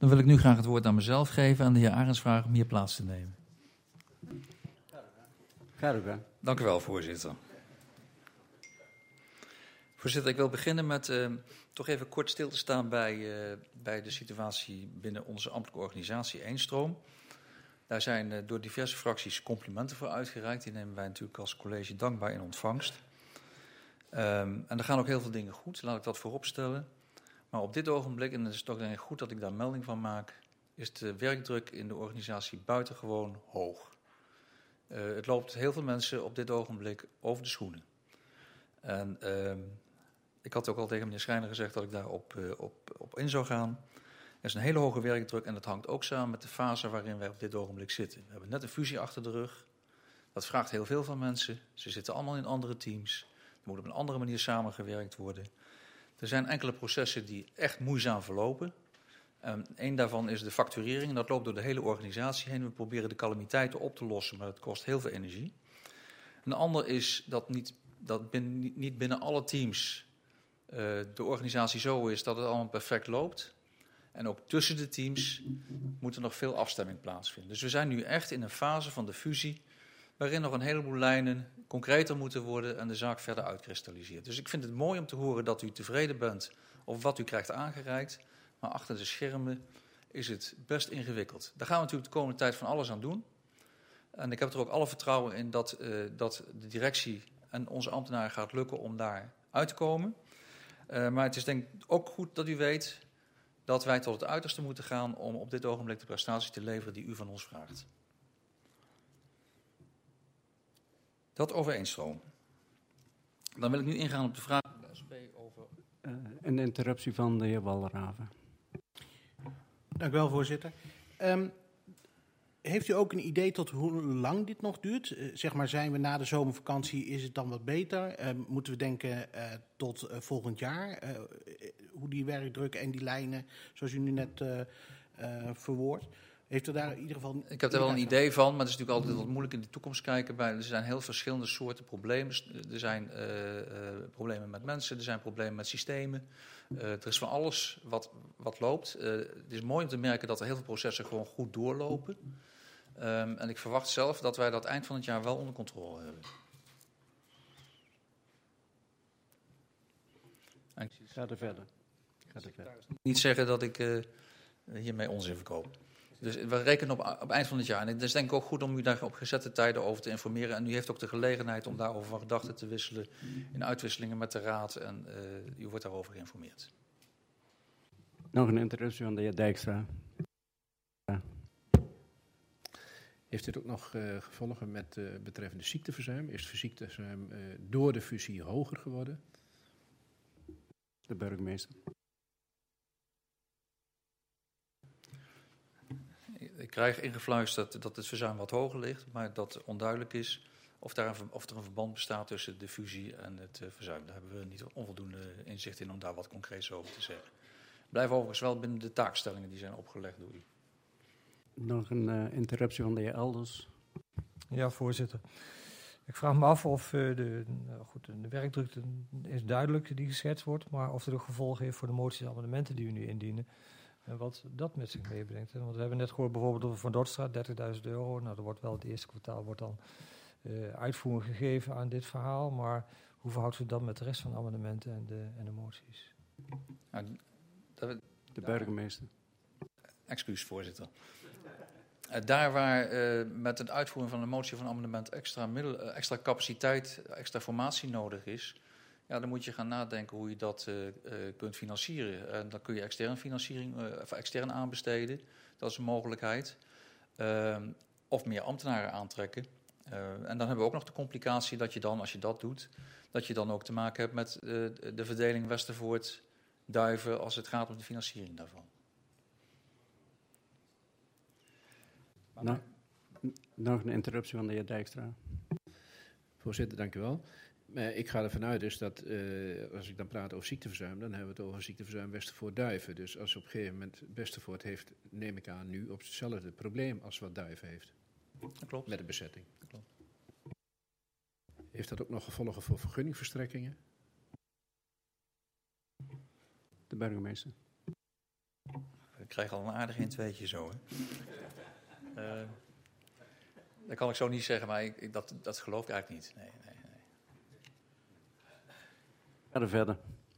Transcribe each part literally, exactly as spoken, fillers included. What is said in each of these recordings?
Dan wil ik nu graag het woord aan mezelf geven en de heer Arends vragen om hier plaats te nemen. Ga ook aan. Dank u wel, voorzitter. Voorzitter, ik wil beginnen met uh, toch even kort stil te staan bij, uh, bij de situatie binnen onze ambtelijke organisatie Eenstroom. Daar zijn uh, door diverse fracties complimenten voor uitgereikt. Die nemen wij natuurlijk als college dankbaar in ontvangst. Um, en er gaan ook heel veel dingen goed, laat ik dat vooropstellen. Maar op dit ogenblik, en het is toch denk ik goed dat ik daar melding van maak, is de werkdruk in de organisatie buitengewoon hoog. Uh, het loopt heel veel mensen op dit ogenblik over de schoenen. En uh, ik had ook al tegen meneer Schrijner gezegd dat ik daarop uh, op, op in zou gaan. Er is een hele hoge werkdruk en dat hangt ook samen met de fase waarin wij op dit ogenblik zitten. We hebben net een fusie achter de rug. Dat vraagt heel veel van mensen. Ze zitten allemaal in andere teams. Er moet op een andere manier samengewerkt worden. Er zijn enkele processen die echt moeizaam verlopen. Um, Eén daarvan is de facturering. En dat loopt door de hele organisatie heen. We proberen de calamiteiten op te lossen, maar dat kost heel veel energie. Een ander is dat niet, dat binnen, niet binnen alle teams uh, de organisatie zo is dat het allemaal perfect loopt. En ook tussen de teams moet er nog veel afstemming plaatsvinden. Dus we zijn nu echt in een fase van de fusie waarin nog een heleboel lijnen concreter moeten worden en de zaak verder uitkristalliseert. Dus ik vind het mooi om te horen dat u tevreden bent over wat u krijgt aangereikt. Maar achter de schermen is het best ingewikkeld. Daar gaan we natuurlijk de komende tijd van alles aan doen. En ik heb er ook alle vertrouwen in dat, uh, dat de directie en onze ambtenaren gaat lukken om daar uit te komen. Uh, maar het is denk ik ook goed dat u weet dat wij tot het uiterste moeten gaan om op dit ogenblik de prestatie te leveren die u van ons vraagt. Dat over Eenstroom. Dan wil ik nu ingaan op de vraag van de S P over... Uh, een interruptie van de heer Walraven. Dank u wel, voorzitter. Um, heeft u ook een idee tot hoe lang dit nog duurt? Uh, zeg maar, zijn we na de zomervakantie, is het dan wat beter? Uh, moeten we denken uh, tot uh, volgend jaar? Uh, hoe die werkdruk en die lijnen, zoals u nu net uh, uh, verwoordt. Heeft u daar in ieder geval... Ik heb er wel een idee van, maar het is natuurlijk altijd wat moeilijk in de toekomst kijken. Bij, er zijn heel verschillende soorten problemen. Er zijn uh, uh, problemen met mensen, er zijn problemen met systemen. Uh, er is van alles wat, wat loopt. Uh, het is mooi om te merken dat er heel veel processen gewoon goed doorlopen. Um, en ik verwacht zelf dat wij dat eind van het jaar wel onder controle hebben. En Ga er verder. Ga er verder. Niet zeggen dat ik uh, hiermee onzin verkoop. Dus we rekenen op, op het eind van het jaar. En het is denk ik ook goed om u daar op gezette tijden over te informeren. En u heeft ook de gelegenheid om daarover van gedachten te wisselen in uitwisselingen met de raad. En uh, u wordt daarover geïnformeerd. Nog een interruptie van de heer Dijkstra. Ja. Heeft dit ook nog uh, gevolgen met uh, betreffende ziekteverzuim? Is het ziekteverzuim uh, door de fusie hoger geworden? De burgemeester. Ik krijg ingefluisterd dat het verzuim wat hoger ligt, maar dat onduidelijk is of, daar een, of er een verband bestaat tussen de fusie en het uh, verzuim. Daar hebben we niet onvoldoende inzicht in om daar wat concreets over te zeggen. Blijf overigens wel binnen de taakstellingen die zijn opgelegd door u. Nog een uh, interruptie van de heer Elders. Ja, voorzitter. Ik vraag me af of uh, de, nou goed, de werkdruk is duidelijk die geschetst wordt, maar of er ook gevolgen heeft voor de moties en amendementen die u nu indienen. En wat dat met zich meebrengt. Want we hebben net gehoord bijvoorbeeld over Van Dortstra, dertigduizend euro. Nou, er wordt wel het eerste kwartaal wordt dan uh, uitvoering gegeven aan dit verhaal. Maar hoe verhoudt u dat met de rest van de amendementen en de, en de moties? Nou, dat, de burgemeester. Excuus, voorzitter. Uh, daar waar uh, met het uitvoeren van de motie van amendement extra, middel, uh, extra capaciteit, extra formatie nodig is, ja, dan moet je gaan nadenken hoe je dat uh, uh, kunt financieren. En dan kun je externe financiering uh, of extern aanbesteden. Dat is een mogelijkheid. Uh, of meer ambtenaren aantrekken. Uh, en dan hebben we ook nog de complicatie dat je dan, als je dat doet, dat je dan ook te maken hebt met uh, de verdeling Westervoort, Duiven, als het gaat om de financiering daarvan. Nou, nog een interruptie van de heer Dijkstra. Voorzitter, dank u wel. Uh, ik ga ervan uit dus dat, uh, als ik dan praat over ziekteverzuim, dan hebben we het over ziekteverzuim Westervoort-Duiven. Dus als op een gegeven moment Westervoort heeft, neem ik aan, nu op hetzelfde probleem als wat Duiven heeft. Dat klopt. Met de bezetting. Dat klopt. Heeft dat ook nog gevolgen voor vergunningverstrekkingen? De burgemeester. krijg al een aardig in tweetje zo. Hè. Uh, dat kan ik zo niet zeggen, maar ik, ik, dat, dat geloof ik eigenlijk niet. Nee, nee, nee. Verder, verder.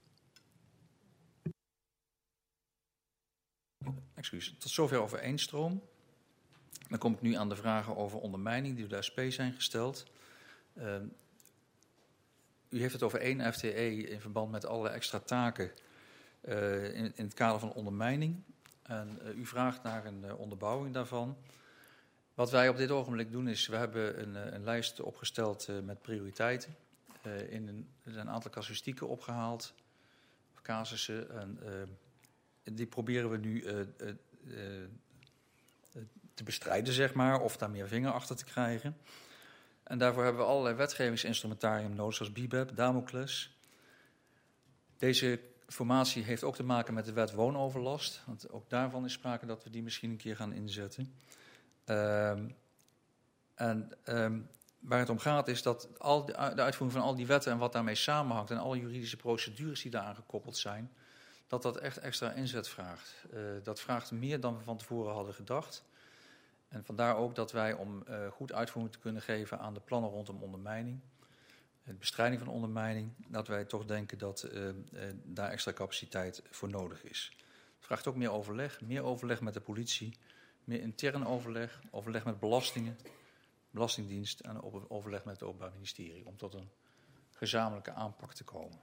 Excuus. Tot zover over Eenstroom. Dan kom ik nu aan de vragen over ondermijning die door de S P zijn gesteld. Uh, u heeft het over één F T E in verband met alle extra taken uh, in, in het kader van ondermijning. En uh, u vraagt naar een uh, onderbouwing daarvan. Wat wij op dit ogenblik doen is, we hebben een, een lijst opgesteld uh, met prioriteiten. Uh, in een, er zijn een aantal casuïstieken opgehaald, of casussen. En uh, die proberen we nu uh, uh, uh, te bestrijden, zeg maar, of daar meer vinger achter te krijgen. En daarvoor hebben we allerlei wetgevingsinstrumentarium nodig, zoals B I B E P, Damocles. Deze formatie heeft ook te maken met de wet woonoverlast. Want ook daarvan is sprake dat we die misschien een keer gaan inzetten. Um, en um, waar het om gaat is dat al de, de uitvoering van al die wetten en wat daarmee samenhangt en alle juridische procedures die daaraan gekoppeld zijn, dat dat echt extra inzet vraagt. Uh, dat vraagt meer dan we van tevoren hadden gedacht. En vandaar ook dat wij om uh, goed uitvoering te kunnen geven aan de plannen rondom ondermijning, de bestrijding van ondermijning, dat wij toch denken dat uh, uh, daar extra capaciteit voor nodig is. Het vraagt ook meer overleg, meer overleg met de politie, meer intern overleg, overleg met belastingen, belastingdienst en overleg met het Openbaar Ministerie om tot een gezamenlijke aanpak te komen.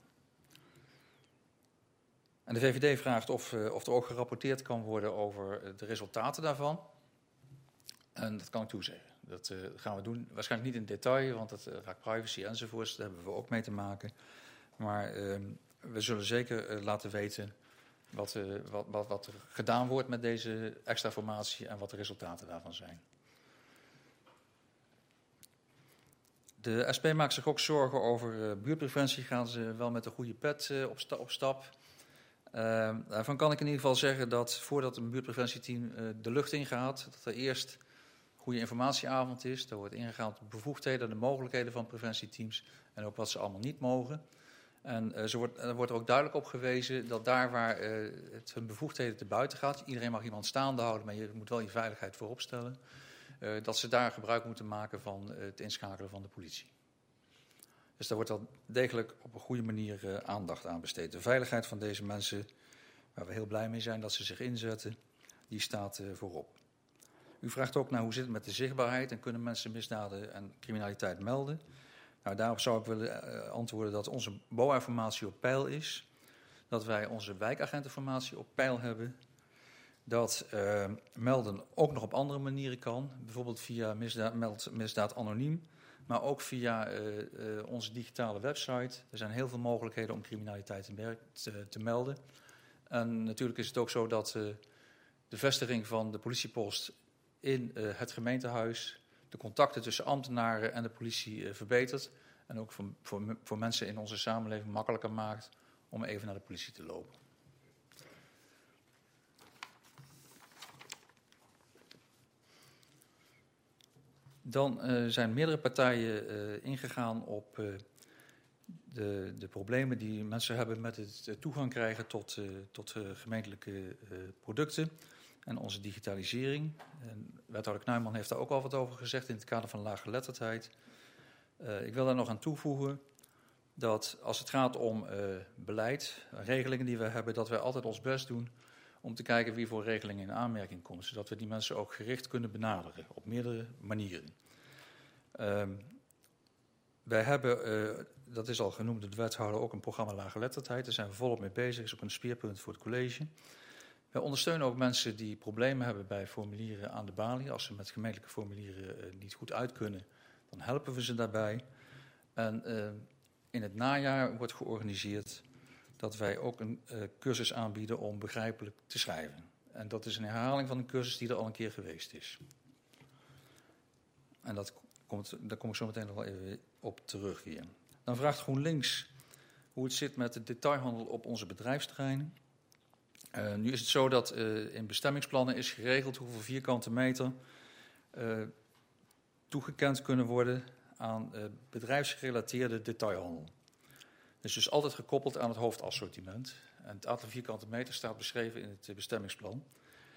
En de V V D vraagt of, uh, of er ook gerapporteerd kan worden over de resultaten daarvan. En dat kan ik toezeggen. Dat uh, gaan we doen. Waarschijnlijk niet in detail, want dat uh, raakt privacy enzovoorts. Daar hebben we ook mee te maken. Maar uh, we zullen zeker uh, laten weten wat, uh, wat, wat, wat er gedaan wordt met deze extra formatie en wat de resultaten daarvan zijn. De S P maakt zich ook zorgen over uh, buurtpreventie. Gaan ze wel met een goede pet uh, op, sta op stap. Uh, daarvan kan ik in ieder geval zeggen dat voordat een buurtpreventieteam uh, de lucht ingaat, dat er eerst goede informatieavond is. Daar wordt ingegaan op de bevoegdheden, de mogelijkheden van preventieteams en ook wat ze allemaal niet mogen. En uh, zo wordt, er wordt er ook duidelijk op gewezen dat daar waar uh, het hun bevoegdheden te buiten gaat, iedereen mag iemand staande houden, maar je moet wel je veiligheid voorop stellen, uh, dat ze daar gebruik moeten maken van uh, het inschakelen van de politie. Dus daar wordt wel degelijk op een goede manier uh, aandacht aan besteed. De veiligheid van deze mensen, waar we heel blij mee zijn dat ze zich inzetten, die staat uh, voorop. U vraagt ook naar hoe zit het met de zichtbaarheid en kunnen mensen misdaden en criminaliteit melden. Nou, daarop zou ik willen uh, antwoorden dat onze B O A-formatie op peil is. Dat wij onze wijkagentenformatie op peil hebben. Dat uh, melden ook nog op andere manieren kan. Bijvoorbeeld via misdaad, meld, misdaad anoniem. Maar ook via uh, uh, onze digitale website. Er zijn heel veel mogelijkheden om criminaliteit te, te, te melden. En natuurlijk is het ook zo dat uh, de vestiging van de politiepost in uh, het gemeentehuis de contacten tussen ambtenaren en de politie uh, verbetert. En ook voor, voor, voor mensen in onze samenleving makkelijker maakt om even naar de politie te lopen. Dan uh, zijn meerdere partijen uh, ingegaan op uh, de, de problemen die mensen hebben met het uh, toegang krijgen tot, uh, tot uh, gemeentelijke uh, producten en onze digitalisering. En wethouder Knuijman heeft daar ook al wat over gezegd in het kader van laaggeletterdheid. Uh, ik wil daar nog aan toevoegen dat als het gaat om uh, beleid, regelingen die we hebben, dat wij altijd ons best doen om te kijken wie voor regelingen in aanmerking komt, zodat we die mensen ook gericht kunnen benaderen op meerdere manieren. Uh, wij hebben, uh, dat is al genoemd door de wethouder, ook een programma laaggeletterdheid. Daar zijn we volop mee bezig, dat is ook een speerpunt voor het college. Wij ondersteunen ook mensen die problemen hebben bij formulieren aan de balie. Als ze met gemeentelijke formulieren uh, niet goed uit kunnen, dan helpen we ze daarbij. En uh, in het najaar wordt georganiseerd dat wij ook een uh, cursus aanbieden om begrijpelijk te schrijven. En dat is een herhaling van een cursus die er al een keer geweest is. En dat komt, daar kom ik zo meteen nog wel even op terug hier. Dan vraagt GroenLinks hoe het zit met de detailhandel op onze bedrijfsterreinen. Uh, nu is het zo dat uh, in bestemmingsplannen is geregeld hoeveel vierkante meter uh, toegekend kunnen worden aan uh, bedrijfsgerelateerde detailhandel. Dus dus altijd gekoppeld aan het hoofdassortiment. En het aantal vierkante meter staat beschreven in het uh, bestemmingsplan.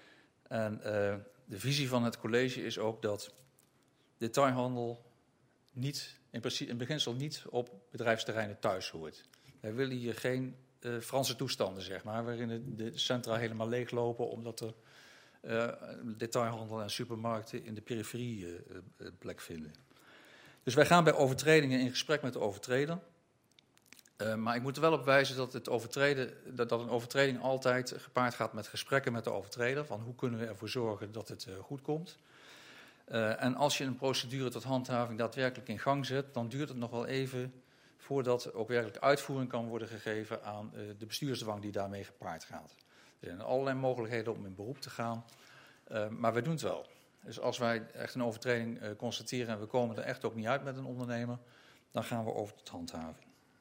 En uh, de visie van het college is ook dat detailhandel niet, in, principe, in beginsel niet op bedrijfsterreinen thuis hoort. Wij willen hier geen uh, Franse toestanden, zeg maar, waarin de, de centra helemaal leeglopen omdat er uh, detailhandel en supermarkten in de periferie uh, uh, plek vinden. Dus wij gaan bij overtredingen in gesprek met de overtreder. Uh, maar ik moet er wel op wijzen dat, het overtreden, dat, dat een overtreding altijd gepaard gaat met gesprekken met de overtreder. Van hoe kunnen we ervoor zorgen dat het uh, goed komt. Uh, en als je een procedure tot handhaving daadwerkelijk in gang zet, dan duurt het nog wel even voordat ook werkelijk uitvoering kan worden gegeven aan uh, de bestuursdwang die daarmee gepaard gaat. Er zijn allerlei mogelijkheden om in beroep te gaan, uh, maar we doen het wel. Dus als wij echt een overtreding uh, constateren en we komen er echt ook niet uit met een ondernemer, dan gaan we over tot handhaving.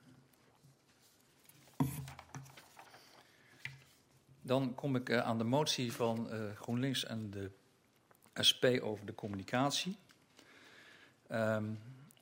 Dan kom ik uh, aan de motie van uh, GroenLinks en de S P over de communicatie. Um,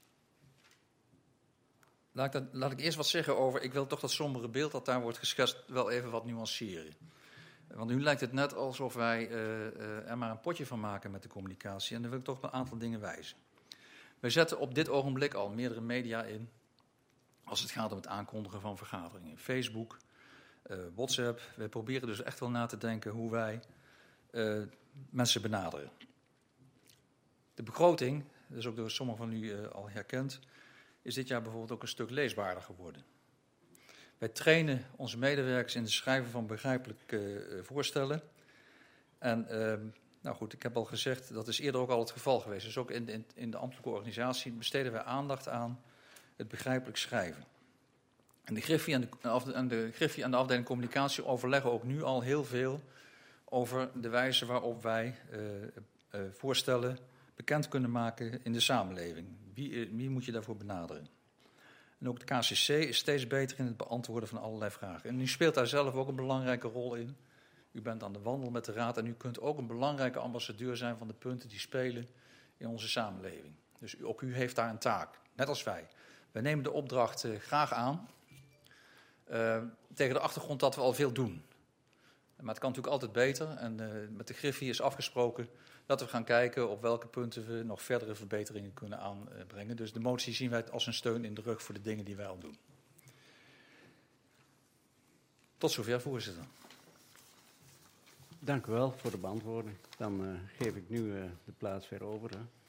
laat, ik dat, laat ik eerst wat zeggen over, ik wil toch dat sombere beeld dat daar wordt geschetst wel even wat nuanceren. Want nu lijkt het net alsof wij uh, uh, er maar een potje van maken met de communicatie. En dan wil ik toch op een aantal dingen wijzen. Wij zetten op dit ogenblik al meerdere media in als het gaat om het aankondigen van vergaderingen. Facebook, uh, WhatsApp. We proberen dus echt wel na te denken hoe wij uh, mensen benaderen. De begroting, dat is ook door sommigen van u uh, al herkend, is dit jaar bijvoorbeeld ook een stuk leesbaarder geworden. Wij trainen onze medewerkers in het schrijven van begrijpelijke uh, voorstellen. En uh, nou goed, ik heb al gezegd, dat is eerder ook al het geval geweest. Dus ook in, in, in de ambtelijke organisatie besteden wij aandacht aan het begrijpelijk schrijven. En de Griffie en de, en de, Griffie en de afdeling communicatie overleggen ook nu al heel veel over de wijze waarop wij uh, uh, voorstellen bekend kunnen maken in de samenleving. Wie, uh, wie moet je daarvoor benaderen? En ook de K C C is steeds beter in het beantwoorden van allerlei vragen. En u speelt daar zelf ook een belangrijke rol in. U bent aan de wandel met de raad en u kunt ook een belangrijke ambassadeur zijn van de punten die spelen in onze samenleving. Dus ook u heeft daar een taak, net als wij. Wij nemen de opdracht uh, graag aan, uh, tegen de achtergrond dat we al veel doen. Maar het kan natuurlijk altijd beter en uh, met de Griffie is afgesproken dat we gaan kijken op welke punten we nog verdere verbeteringen kunnen aanbrengen. Dus de motie zien wij als een steun in de rug voor de dingen die wij al doen. Tot zover, voorzitter. Dank u wel voor de beantwoording. Dan uh, geef ik nu uh, de plaats weer over. Hè.